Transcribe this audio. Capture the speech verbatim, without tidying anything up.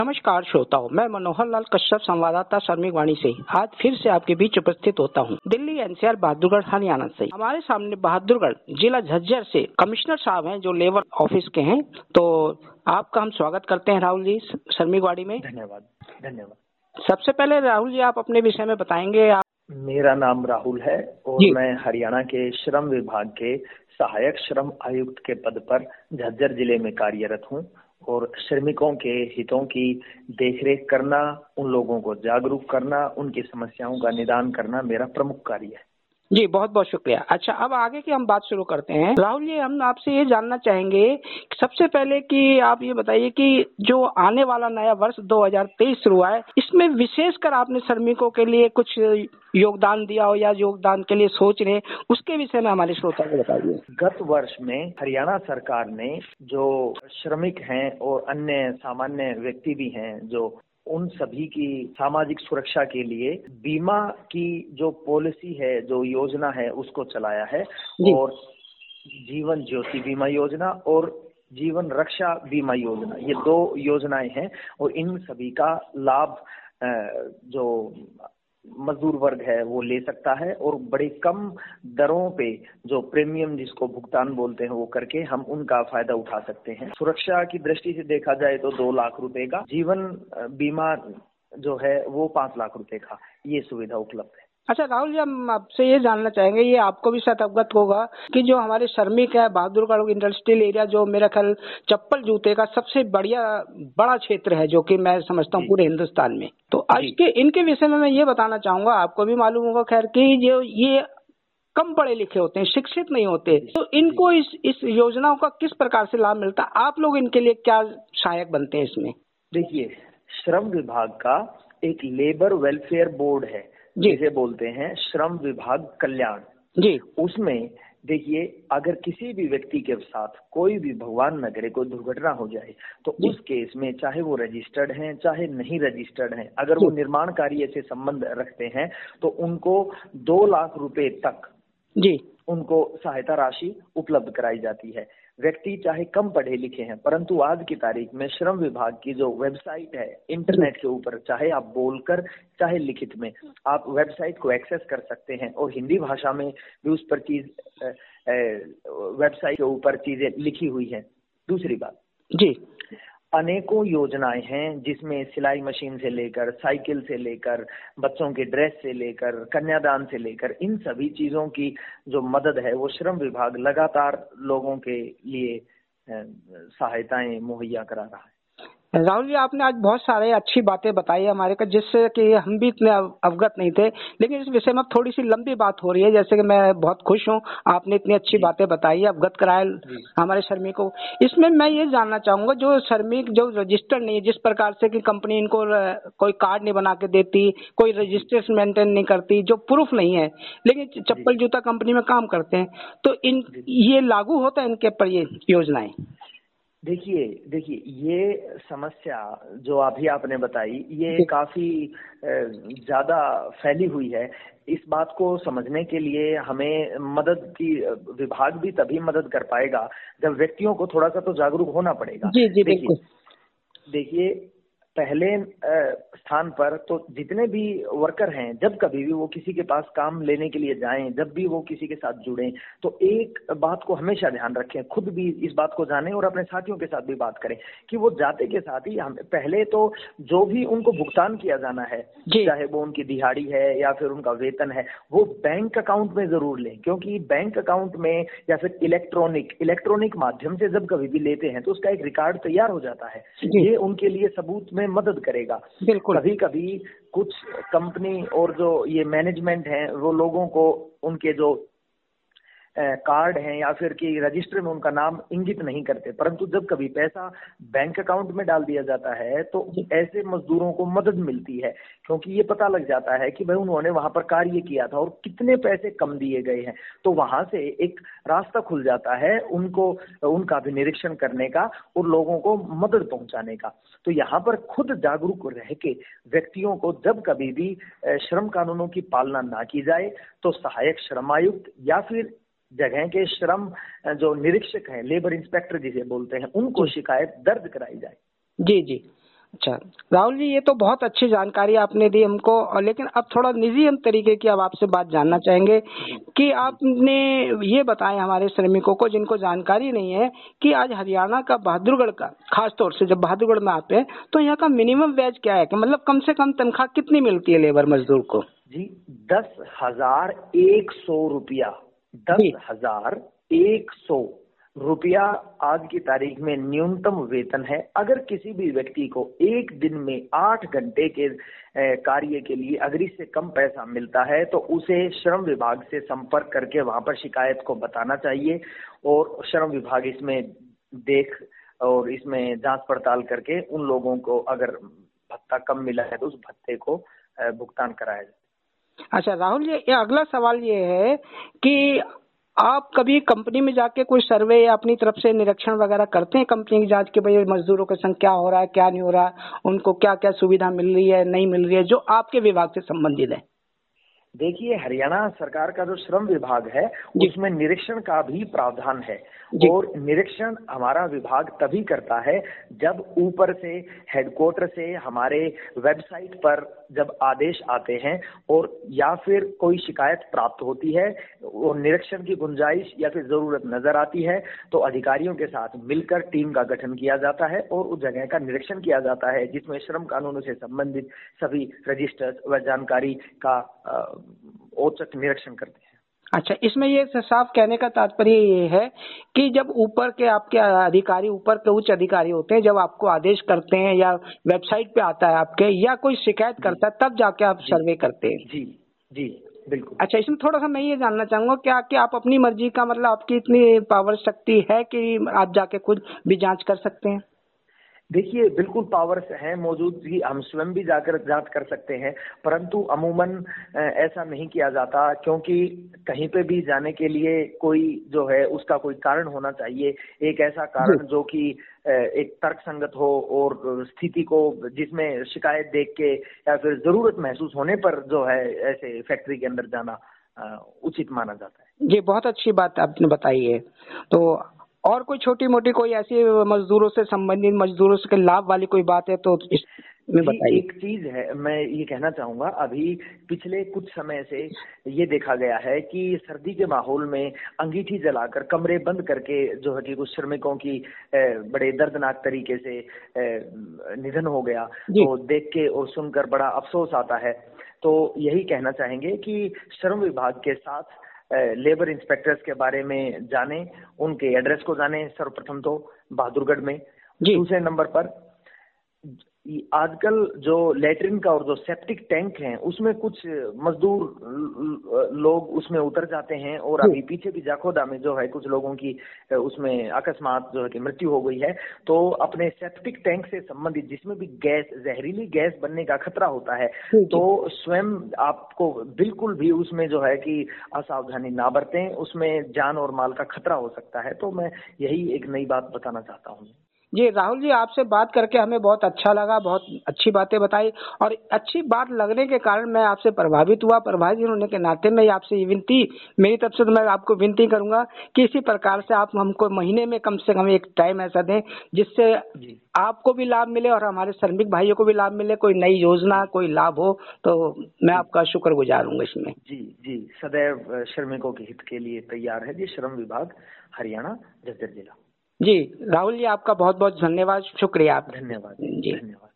नमस्कार श्रोताओं, मैं मनोहर लाल कश्यप संवाददाता श्रमिक वाणी से आज फिर से आपके बीच उपस्थित होता हूं। दिल्ली एनसीआर बहादुरगढ़ हरियाणा से। हमारे सामने बहादुरगढ़ जिला झज्जर से कमिश्नर साहब हैं जो लेबर ऑफिस के हैं। तो आपका हम स्वागत करते हैं राहुल जी श्रमिक वाणी में। धन्यवाद धन्यवाद सबसे पहले राहुल जी आप अपने विषय में बताएंगे। आप... मेरा नाम राहुल है और मैं हरियाणा के श्रम विभाग के सहायक श्रम आयुक्त के पद पर झज्जर जिले में कार्यरत हूं और श्रमिकों के हितों की देखरेख करना, उन लोगों को जागरूक करना, उनकी समस्याओं का निदान करना मेरा प्रमुख कार्य है। जी बहुत बहुत शुक्रिया। अच्छा, अब आगे की हम बात शुरू करते हैं। राहुल जी, हम आपसे ये जानना चाहेंगे सबसे पहले कि आप ये बताइए कि जो आने वाला नया वर्ष दो हज़ार तेईस शुरू हुआ है, इसमें विशेषकर आपने श्रमिकों के लिए कुछ योगदान दिया हो या योगदान के लिए सोच रहे, उसके विषय में हमारे श्रोता को बताइए। गत वर्ष में हरियाणा सरकार ने जो श्रमिक हैं और अन्य सामान्य व्यक्ति भी हैं, जो उन सभी की सामाजिक सुरक्षा के लिए बीमा की जो पॉलिसी है, जो योजना है, उसको चलाया है। और जीवन ज्योति बीमा योजना और जीवन रक्षा बीमा योजना, ये दो योजनाएं हैं और इन सभी का लाभ जो मजदूर वर्ग है वो ले सकता है और बड़े कम दरों पे जो प्रीमियम जिसको भुगतान बोलते हैं वो करके हम उनका फायदा उठा सकते हैं। सुरक्षा की दृष्टि से देखा जाए तो दो लाख रुपए का, जीवन बीमा जो है वो पांच लाख रुपए का ये सुविधा उपलब्ध है। अच्छा राहुल जी, हम आपसे ये जानना चाहेंगे, ये आपको भी शायद अवगत होगा कि जो हमारे श्रमिक है बहादुरगढ़ इंडस्ट्रियल एरिया, जो मेरा ख्याल चप्पल जूते का सबसे बढ़िया बड़ा क्षेत्र है, जो कि मैं समझता हूँ पूरे हिंदुस्तान में। तो आज के इनके विषय में मैं ये बताना चाहूंगा, आपको भी मालूम होगा खैर कि जो ये कम पढ़े लिखे होते हैं, शिक्षित नहीं होते, तो इनको इस इस योजनाओं का किस प्रकार से लाभ मिलता है? आप लोग इनके लिए क्या सहायक बनते हैं इसमें? देखिए, श्रम विभाग का एक लेबर वेलफेयर बोर्ड है जिसे बोलते हैं श्रम विभाग कल्याण जी। उसमें देखिए, अगर किसी भी व्यक्ति के साथ कोई भी भगवान न करे कोई दुर्घटना हो जाए तो उस केस में चाहे वो रजिस्टर्ड हैं चाहे नहीं रजिस्टर्ड हैं, अगर वो निर्माण कार्य से संबंध रखते हैं तो उनको दो लाख रुपए तक जी उनको सहायता राशि उपलब्ध कराई जाती है। व्यक्ति चाहे कम पढ़े लिखे हैं, परंतु आज की तारीख में श्रम विभाग की जो वेबसाइट है इंटरनेट के ऊपर, चाहे आप बोलकर चाहे लिखित में, आप वेबसाइट को एक्सेस कर सकते हैं और हिंदी भाषा में भी उस पर चीज वेबसाइट के ऊपर चीजें लिखी हुई हैं। दूसरी बात जी, अनेकों योजनाएं हैं जिसमें सिलाई मशीन से लेकर, साइकिल से लेकर, बच्चों के ड्रेस से लेकर, कन्यादान से लेकर, इन सभी चीजों की जो मदद है वो श्रम विभाग लगातार लोगों के लिए सहायताएं मुहैया करा रहा है। राहुल जी, आपने आज बहुत सारे अच्छी बातें बताई हमारे को, जिससे कि हम भी इतने अवगत नहीं थे, लेकिन इस विषय में थोड़ी सी लंबी बात हो रही है। जैसे कि मैं बहुत खुश हूँ आपने इतनी अच्छी बातें बताई, अवगत कराए हमारे श्रमिकों को। इसमें मैं ये जानना चाहूंगा, जो श्रमिक जो रजिस्टर नहीं है, जिस प्रकार से कि कंपनी इनको कोई कार्ड नहीं बना के देती, कोई रजिस्ट्रेशन मेंटेन नहीं करती, जो प्रूफ नहीं है, लेकिन चप्पल जूता कंपनी में काम करते हैं, तो इन ये लागू होता है इनके पर ये योजनाएं? देखिए देखिए ये समस्या जो अभी आपने बताई ये काफी ज्यादा फैली हुई है। इस बात को समझने के लिए हमें मदद की विभाग भी तभी मदद कर पाएगा जब व्यक्तियों को थोड़ा सा तो जागरूक होना पड़ेगा। जी जी बिल्कुल। देखिए, पहले स्थान पर तो जितने भी वर्कर हैं, जब कभी भी वो किसी के पास काम लेने के लिए जाएं, जब भी वो किसी के साथ जुड़ें, तो एक बात को हमेशा ध्यान रखें, खुद भी इस बात को जानें और अपने साथियों के साथ भी बात करें कि वो जाते के साथ ही हम पहले तो जो भी उनको भुगतान किया जाना है, चाहे वो उनकी दिहाड़ी है या फिर उनका वेतन है, वो बैंक अकाउंट में जरूर लें, क्योंकि बैंक अकाउंट में या फिर इलेक्ट्रॉनिक इलेक्ट्रॉनिक माध्यम से जब कभी भी लेते हैं तो उसका एक रिकॉर्ड तैयार हो जाता है। ये उनके लिए सबूत में मदद करेगा। कभी कभी कुछ कंपनी और जो ये मैनेजमेंट है वो लोगों को उनके जो कार्ड हैं या फिर कि रजिस्टर में उनका नाम इंगित नहीं करते, परंतु जब कभी पैसा बैंक अकाउंट में डाल दिया जाता है तो ऐसे मजदूरों को मदद मिलती है, क्योंकि ये पता लग जाता है कि भाई उन्होंने वहां पर कार्य किया था और कितने पैसे कम दिए गए हैं, तो वहां से एक रास्ता खुल जाता है उनको उनका भी निरीक्षण करने का और लोगों को मदद पहुंचाने का। तो यहाँ पर खुद जागरूक रह के व्यक्तियों को जब कभी भी श्रम कानूनों की पालना ना की जाए तो सहायक श्रम आयुक्त या फिर जगह के श्रम जो निरीक्षक हैं, लेबर इंस्पेक्टर जिसे बोलते हैं, उनको शिकायत दर्ज कराई जाए। जी जी, अच्छा राहुल जी, ये तो बहुत अच्छी जानकारी आपने दी हमको। और लेकिन अब थोड़ा निजी हम तरीके की अब आपसे बात जानना चाहेंगे कि आपने ये बताएं हमारे श्रमिकों को जिनको जानकारी नहीं है कि आज हरियाणा का बहादुरगढ़ का, खास तौर से जब बहादुरगढ़ में आते हैं तो यहाँ का मिनिमम वेज क्या है, कि मतलब कम से कम तनख्वाह कितनी मिलती है लेबर मजदूर को? जी, दस हजार एक सौ रुपया दस हजार एक सौ रुपया आज की तारीख में न्यूनतम वेतन है। अगर किसी भी व्यक्ति को एक दिन में आठ घंटे के कार्य के लिए अगर इससे कम पैसा मिलता है तो उसे श्रम विभाग से संपर्क करके वहां पर शिकायत को बताना चाहिए, और श्रम विभाग इसमें देख और इसमें जांच पड़ताल करके उन लोगों को अगर भत्ता कम मिला है तो उस भत्ते को भुगतान कराया जाए। अच्छा राहुल जी, ये अगला सवाल ये है कि आप कभी कंपनी में जाके कोई सर्वे या अपनी तरफ से निरीक्षण वगैरह करते हैं कंपनी की जांच के, भाई मजदूरों का संख्या क्या हो रहा है, क्या नहीं हो रहा है, उनको क्या क्या सुविधा मिल रही है नहीं मिल रही है, जो आपके विभाग से संबंधित है? देखिए, हरियाणा सरकार का जो श्रम विभाग है उसमें निरीक्षण का भी प्रावधान है, और निरीक्षण हमारा विभाग तभी करता है जब ऊपर से हेडक्वार्टर से हमारे वेबसाइट पर जब आदेश आते हैं और या फिर कोई शिकायत प्राप्त होती है और निरीक्षण की गुंजाइश या फिर जरूरत नजर आती है तो अधिकारियों के साथ मिलकर टीम का गठन किया जाता है और उस जगह का निरीक्षण किया जाता है, जिसमें श्रम कानूनों से संबंधित सभी रजिस्टर्स व जानकारी का औचक निरीक्षण करते हैं। अच्छा, इसमें ये साफ कहने का तात्पर्य ये है कि जब ऊपर के आपके अधिकारी, ऊपर के उच्च अधिकारी होते हैं, जब आपको आदेश करते हैं या वेबसाइट पे आता है आपके या कोई शिकायत करता है तब जाके आप सर्वे करते हैं? जी जी बिल्कुल। अच्छा, इसमें थोड़ा सा मैं ये जानना चाहूंगा क्या कि आप अपनी मर्जी का, मतलब आपकी इतनी पावर शक्ति है कि आप जाके खुद भी जांच कर सकते हैं? देखिए, बिल्कुल पावर्स है मौजूद, हम स्वयं भी जाकर जांच कर सकते हैं, परंतु अमूमन ऐसा नहीं किया जाता क्योंकि कहीं पे भी जाने के लिए कोई जो है उसका कोई कारण होना चाहिए, एक ऐसा कारण जो कि एक तर्क संगत हो और स्थिति को जिसमें शिकायत देख के या फिर जरूरत महसूस होने पर जो है ऐसे फैक्ट्री के अंदर जाना उचित माना जाता है। ये बहुत अच्छी बात आपने बताई है। तो और कोई छोटी मोटी कोई ऐसी मजदूरों से संबंधित, मजदूरों से लाभ वाली कोई बात है तो इसमें बताइए। एक चीज है, मैं ये कहना चाहूंगा, अभी पिछले कुछ समय से ये देखा गया है कि सर्दी के माहौल में अंगीठी जलाकर कमरे बंद करके जो है कि कुछ श्रमिकों की बड़े दर्दनाक तरीके से निधन हो गया, तो देख के और सुनकर बड़ा अफसोस आता है। तो यही कहना चाहेंगे कि श्रम विभाग के साथ लेबर इंस्पेक्टर्स के बारे में जाने, उनके एड्रेस को जाने सर्वप्रथम तो बहादुरगढ़ में। दूसरे नंबर पर आजकल जो लेटरिन का और जो सेप्टिक टैंक हैं उसमें कुछ मजदूर लोग उसमें उतर जाते हैं और अभी पीछे भी जाखोदा में जो है कुछ लोगों की उसमें अकस्मात जो है कि मृत्यु हो गई है। तो अपने सेप्टिक टैंक से संबंधित जिसमें भी गैस, जहरीली गैस बनने का खतरा होता है, तो स्वयं आपको बिल्कुल भी उसमें जो है कि असावधानी ना बरतें, उसमें जान और माल का खतरा हो सकता है। तो मैं यही एक नई बात बताना चाहता हूँ। जी राहुल जी, आपसे बात करके हमें बहुत अच्छा लगा, बहुत अच्छी बातें बताई और अच्छी बात लगने के कारण मैं आपसे प्रभावित हुआ। प्रभावित होने के नाते मैं आपसे विनती, मेरी तरफ से तो मैं आपको विनती करूंगा कि इसी प्रकार से आप हमको महीने में कम से कम एक टाइम ऐसा दें जिससे आपको भी लाभ मिले और हमारे श्रमिक भाइयों को भी लाभ मिले, कोई नई योजना, कोई लाभ हो तो मैं आपका शुक्रगुजार हूँ इसमें। जी जी, सदैव श्रमिकों के हित के लिए तैयार है जी श्रम विभाग, हरियाणा, झज्जर जिला। जी राहुल जी, आपका बहुत बहुत धन्यवाद, शुक्रिया। धन्यवाद जी धन्यवाद।